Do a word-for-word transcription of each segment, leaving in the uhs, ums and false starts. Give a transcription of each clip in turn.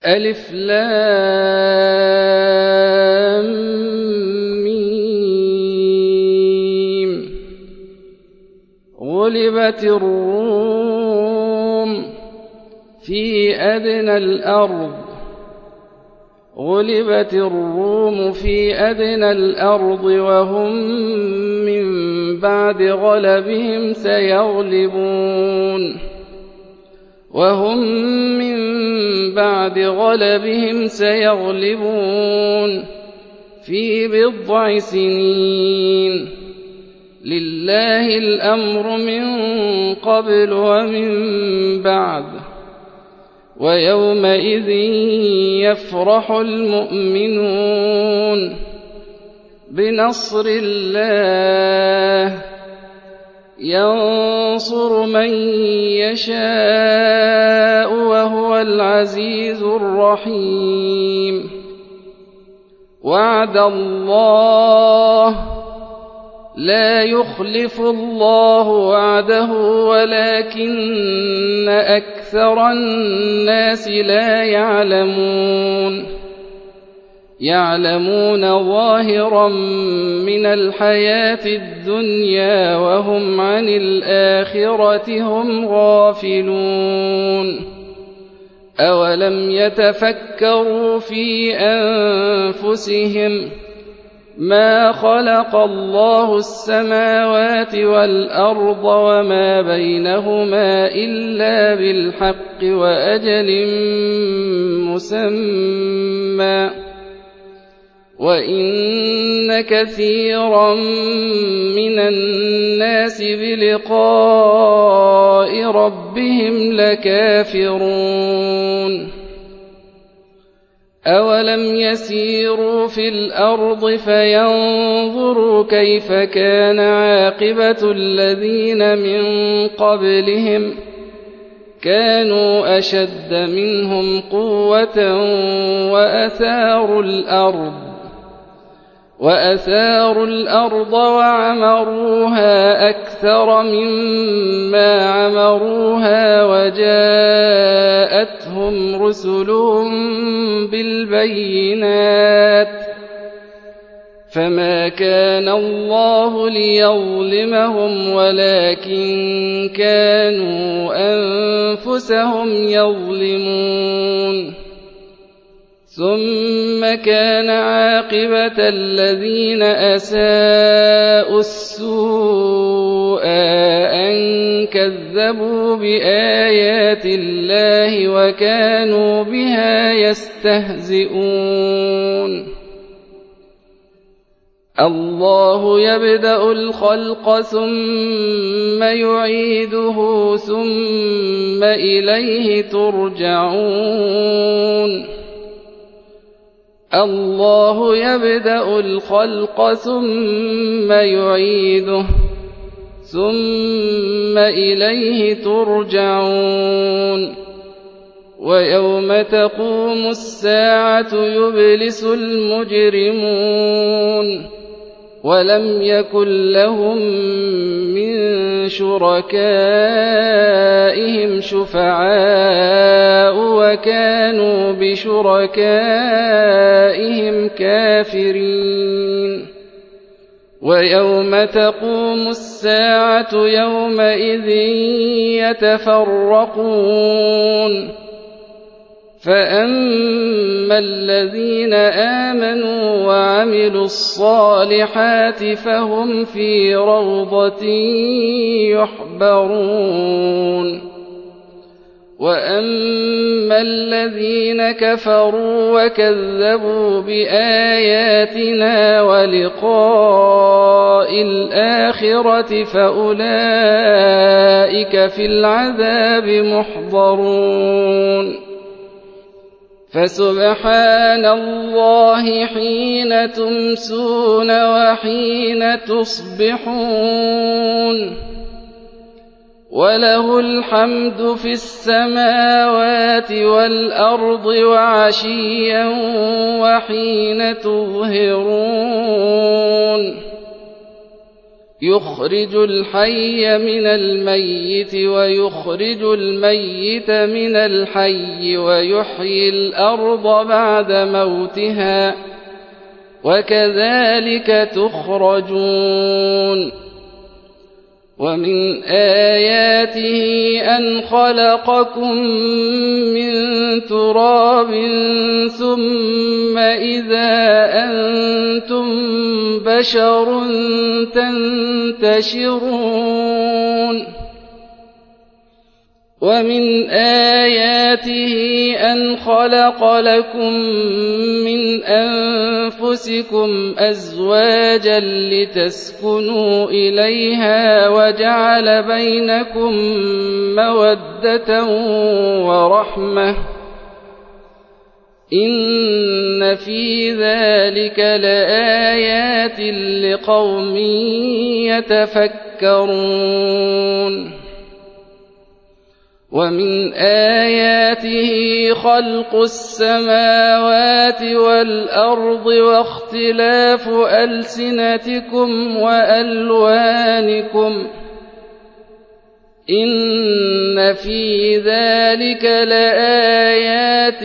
ألف لام ميم. غلبت الروم في أدنى الأرض غلبت الروم في أدنى الأرض وهم من بعد غلبهم سيغلبون وهم من بعد غلبهم سيغلبون في بضع سنين. لله الأمر من قبل ومن بعد ويومئذ يفرح المؤمنون بنصر الله ينصر من يشاء وهو العزيز الرحيم. وعد الله لا يخلف الله وعده ولكن أكثر الناس لا يعلمون يعلمون ظاهرا من الحياة الدنيا وهم عن الآخرة هم غافلون. أولم يتفكروا في أنفسهم ما خلق الله السماوات والأرض وما بينهما إلا بالحق وأجل مسمى وإن كثيرا من الناس بلقاء ربهم لكافرون. أولم يسيروا في الأرض فينظروا كيف كان عاقبة الذين من قبلهم كانوا أشد منهم قوة وأثاروا الأرض وأثاروا الأرض وعمروها أكثر مما عمروها وجاءتهم رسلهم بالبينات فما كان الله ليظلمهم ولكن كانوا أنفسهم يظلمون. ثم كان عاقبة الذين أساءوا السوء أن كذبوا بآيات الله وكانوا بها يستهزئون. الله يبدأ الخلق ثم يعيده ثم إليه ترجعون. الله يبدأ الخلق ثم يعيده ثم إليه ترجعون. ويوم تقوم الساعة يبلس المجرمون ولم يكن لهم من شركائهم شفعاء وكانوا بشركائهم كافرين. ويوم تقوم الساعة يومئذ يتفرقون فأما الذين آمنوا وعملوا الصالحات فهم في روضة يحبرون. وأما الذين كفروا وكذبوا بآياتنا ولقاء الآخرة فأولئك في العذاب محضرون. فسبحان الله حين تمسون وحين تصبحون وله الحمد في السماوات والأرض وعشيا وحين تظهرون. يخرج الحي من الميت ويخرج الميت من الحي ويحيي الأرض بعد موتها وكذلك تخرجون ومن آياته أن خلقكم من تراب ثم إذا أنتم بشر تنتشرون ومن آياته أن خلق لكم من أنفسكم أزواجا لتسكنوا إليها وجعل بينكم مودة ورحمة إن في ذلك لآيات لقوم يتفكرون ومن آياته خلق السماوات والأرض واختلاف ألسنتكم وألوانكم إن في ذلك لآيات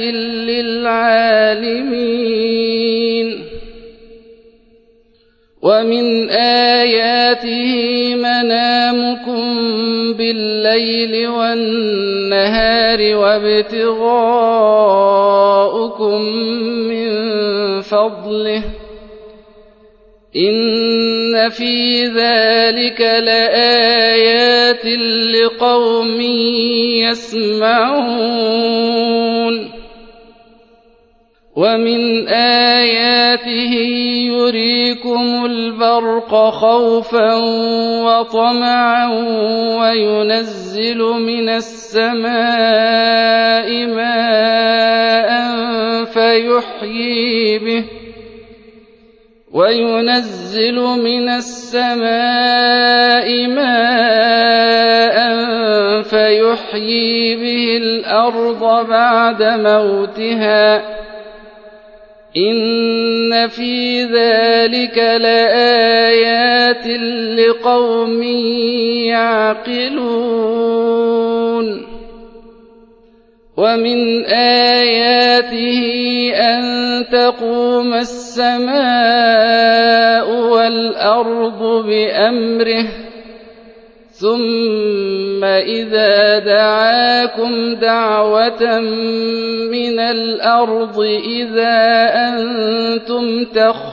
للعالمين ومن آياته منامكم بالليل والنهار وابتغاؤكم من فضله إن في ذلك لآيات لقوم يسمعون ومن آياته يريكم البرق خوفا وطمعا وينزل من السماء ماء فيحيي به وينزل من السماء ماء فيحيي به الأرض بعد موتها إن في ذلك لآيات لقوم يعقلون ومن آياته أن تقوم السماء والأرض بأمره ثم إذا دعاكم دعوة من الأرض إذا أنتم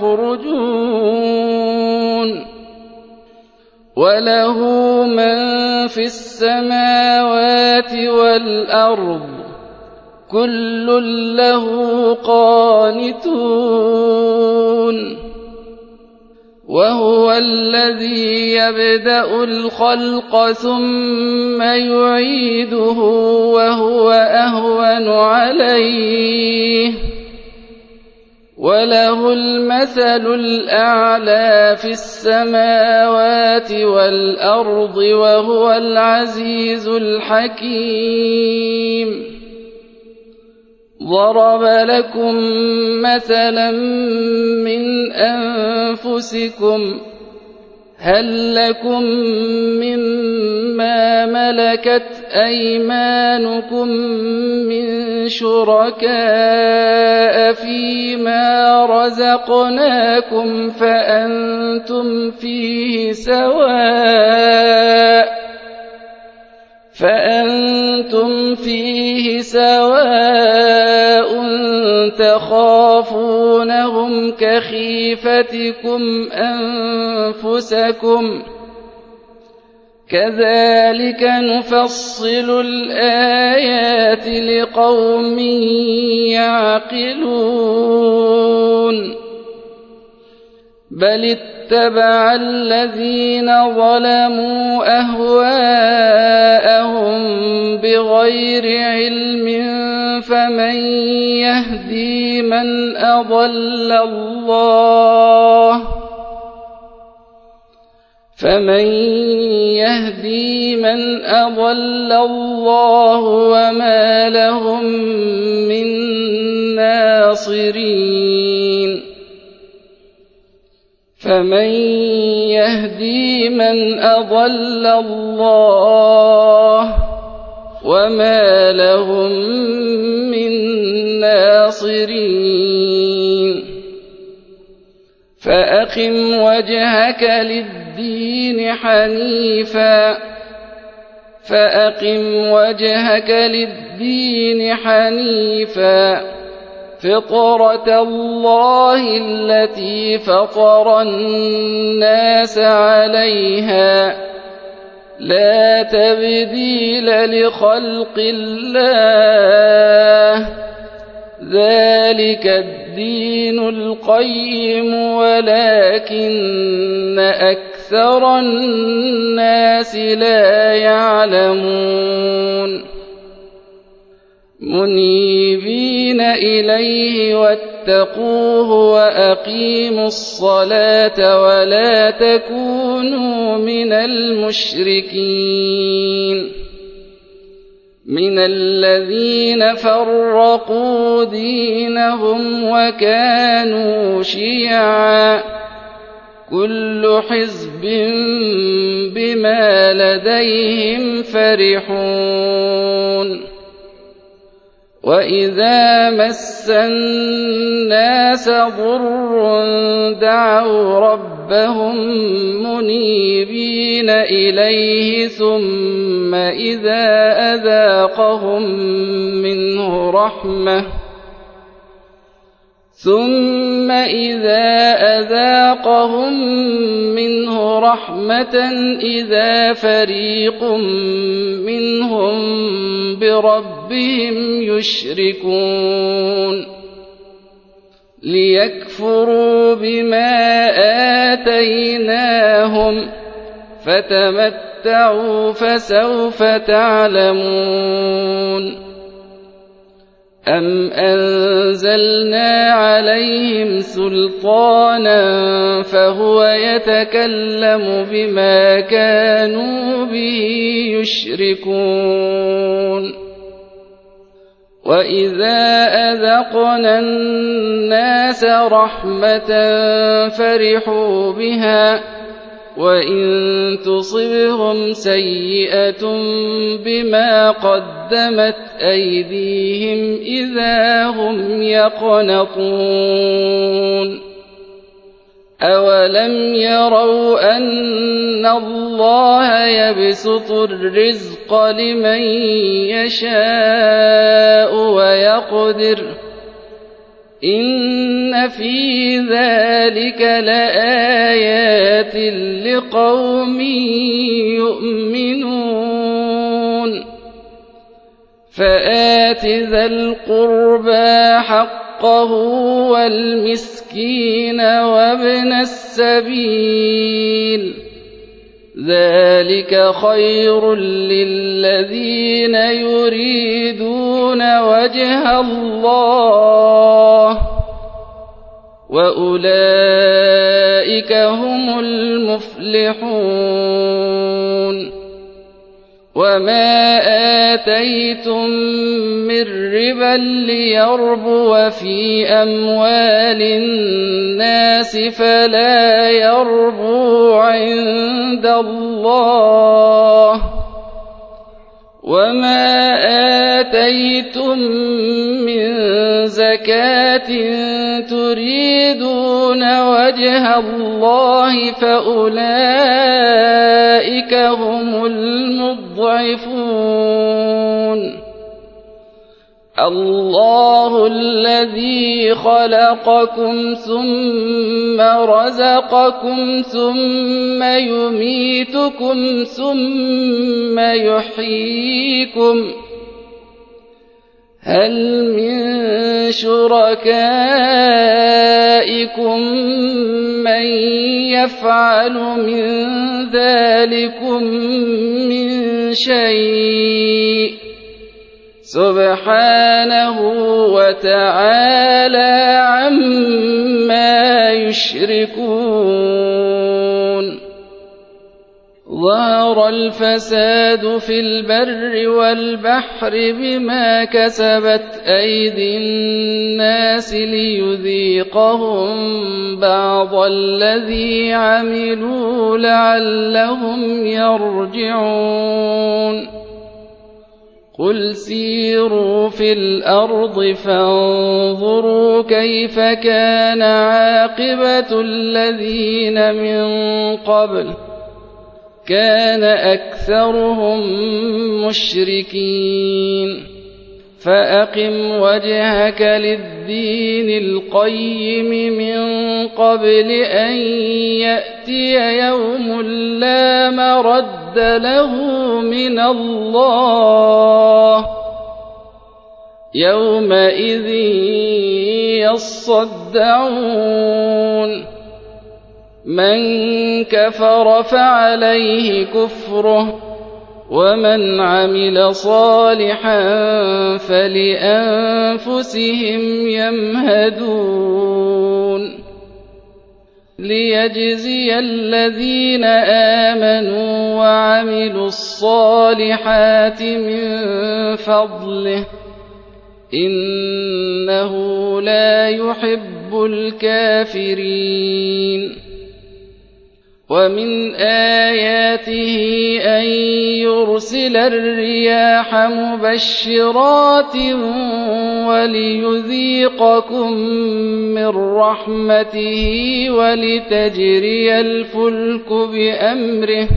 تخرجون وله من في السماوات والأرض كل له قانتون وهو الذي يبدأ الخلق ثم يعيده وهو أهون عليه وله المثل الأعلى في السماوات والأرض وهو العزيز الحكيم ضرب لكم مثلا من أنفسكم هل لكم مما ملكت أيمانكم من شركاء فيما رزقناكم فأنتم فيه سواء فأنتم فيه سواء تخافونهم كخيفتكم أنفسكم كذلك نفصل الآيات لقوم يعقلون بل اتبع الذين ظلموا أهواءهم بغير علم فمن يهدي من أضل الله فمن يهدي من أضل الله وما لهم من ناصرين فمن يهدي من أضل الله وما لهم من ناصرين فأقم وجهك للدين حنيفا فأقم وجهك للدين حنيفا فطرة الله التي فطر الناس عليها لا تبديل لخلق الله ذلك الدين القيم ولكن أكثر الناس لا يعلمون منيبين إليه واتقوه وأقيموا الصلاة ولا تكونوا من المشركين من الذين فرقوا دينهم وكانوا شيعا كل حزب بما لديهم فرحون وإذا مس الناس ضر دعوا ربهم منيبين إليه ثم إذا أذاقهم منه رحمة ثم إذا أذاقهم منه رحمة إذا فريق منهم بربهم يشركون ليكفروا بما آتيناهم فتمتعوا فسوف تعلمون أم أنزلنا عليهم سلطانا فهو يتكلم بما كانوا به يشركون وإذا أذقنا الناس رحمة فرحوا بها وإن تصبهم سيئة بما قدمت أيديهم إذا هم يقنطون أولم يروا أن الله يبسط الرزق لمن يشاء ويقدر إن في ذلك لآيات لقوم يؤمنون فآت ذا القربى حقه والمسكين وابن السبيل ذلك خير للذين يريدون وجه الله وأولئك هم المفلحون وما آتيتم من ربا ليربو في أموال الناس فلا يربو عند الله وما آتيتم من زكاة تريدون وجه الله فأولئك هم المضعفون الله الذي خلقكم ثم رزقكم ثم يميتكم ثم يحييكم هل من شركائكم من يفعل من ذلكم من شيء سبحانه وتعالى عما يشركون ظهر الفساد في البر والبحر بما كسبت أيدي الناس ليذيقهم بعض الذي عملوا لعلهم يرجعون قل سيروا في الأرض فانظروا كيف كان عاقبة الذين من قبل كان أكثرهم مشركين فأقم وجهك للدين القيم من قبل أن يأتي يوم لا مرد له من الله يومئذ يصدعون من كفر فعليه كفره ومن عمل صالحا فلأنفسهم يمهدون ليجزي الذين آمنوا وعملوا الصالحات من فضله إنه لا يحب الكافرين ومن آياته أن يرسل الرياح مبشرات وليذيقكم من رحمته ولتجري الفلك بأمره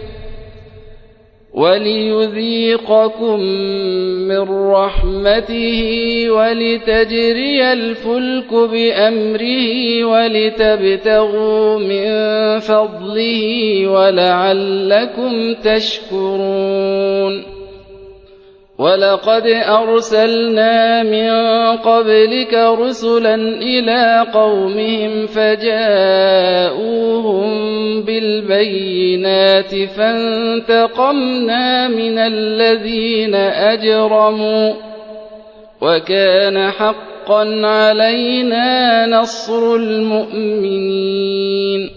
وليذيقكم من رحمته ولتجري الفلك بأمره ولتبتغوا من فضله ولعلكم تشكرون ولقد أرسلنا من قبلك رسلا إلى قومهم فجاءوهم بالبينات فانتقمنا من الذين أجرموا وكان حقا علينا نصر المؤمنين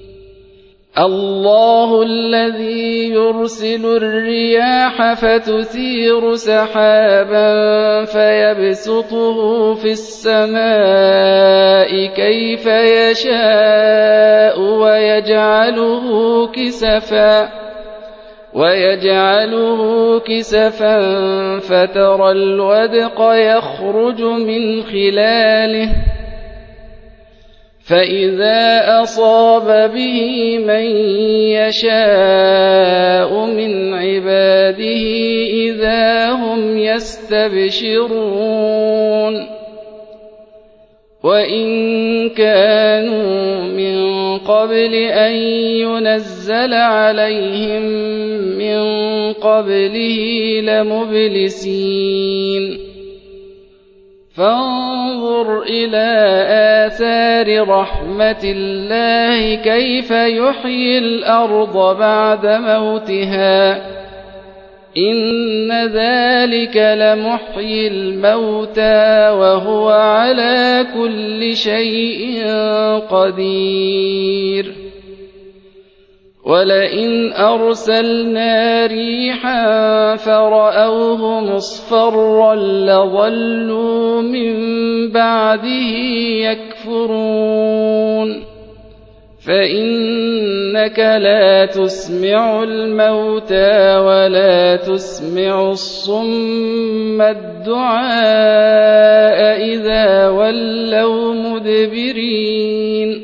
الله الذي يرسل الرياح فتثير سحابا فيبسطه في السماء كيف يشاء ويجعله كسفا ويجعله كسفا فترى الودق يخرج من خلاله فإذا أصاب به من يشاء من عباده إذا هم يستبشرون وإن كانوا من قبل أن ينزل عليهم من قبله لمبلسين فانظر إلى آثار رحمة الله كيف يحيي الأرض بعد موتها إن ذلك لمحيي الموتى وهو على كل شيء قدير ولئن أرسلنا ريحا فرأوه مصفرا لظلوا من بعده يكفرون فإنك لا تسمع الموتى ولا تسمع الصم الدعاء إذا ولوا مدبرين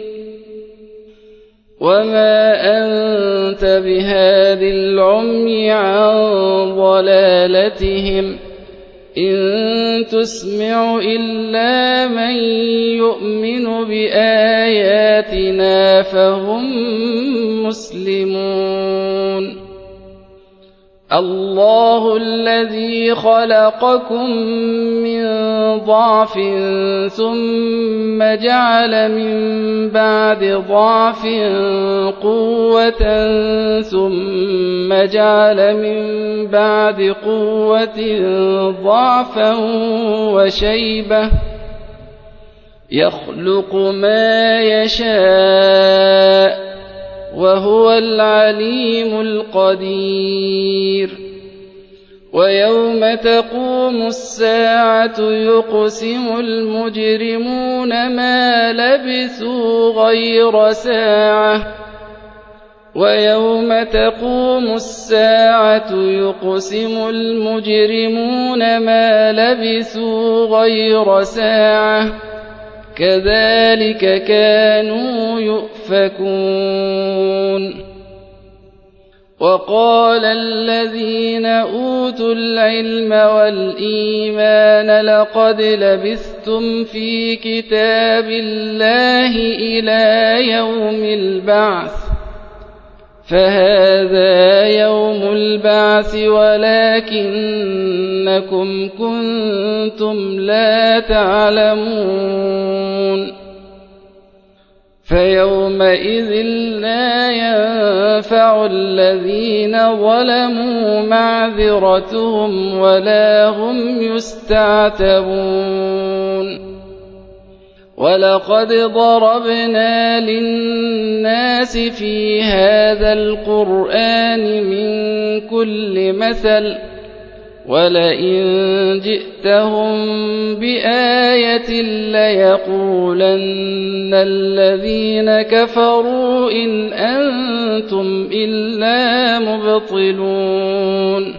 وما أنت بهاد العمي عن ضلالتهم إن تسمع إلا من يؤمن بآياتنا فهم مسلمون الله الذي خلقكم من ضعف ثم جعل من بعد ضعف قوة ثم جعل من بعد قوة ضعفا وشيبة يخلق ما يشاء وهو العليم القدير ويوم تقوم الساعة يقسم المجرمون ما لبثوا غير ساعة ويوم تقوم الساعة يقسم المجرمون ما لبثوا غير ساعة كذلك كانوا يؤفكون وقال الذين أوتوا العلم والإيمان لقد لبثتم في كتاب الله إلى يوم البعث فهذا يوم البعث ولكنكم كنتم لا تعلمون فيومئذ لا ينفع الذين ظلموا معذرتهم ولا هم يستعتبون ولقد ضربنا للناس في هذا القرآن من كل مثل ولئن جئتهم بآية ليقولن الذين كفروا إن أنتم إلا مبطلون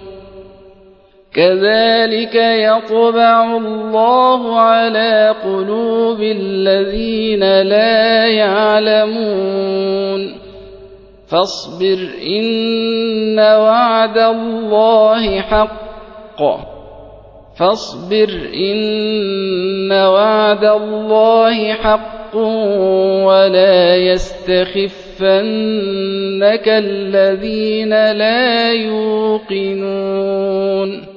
كذلك يطبع الله على قلوب الذين لا يعلمون فاصبر إن وعد الله حق فاصبر إن وعد الله حق ولا يستخفنك الذين لا يوقنون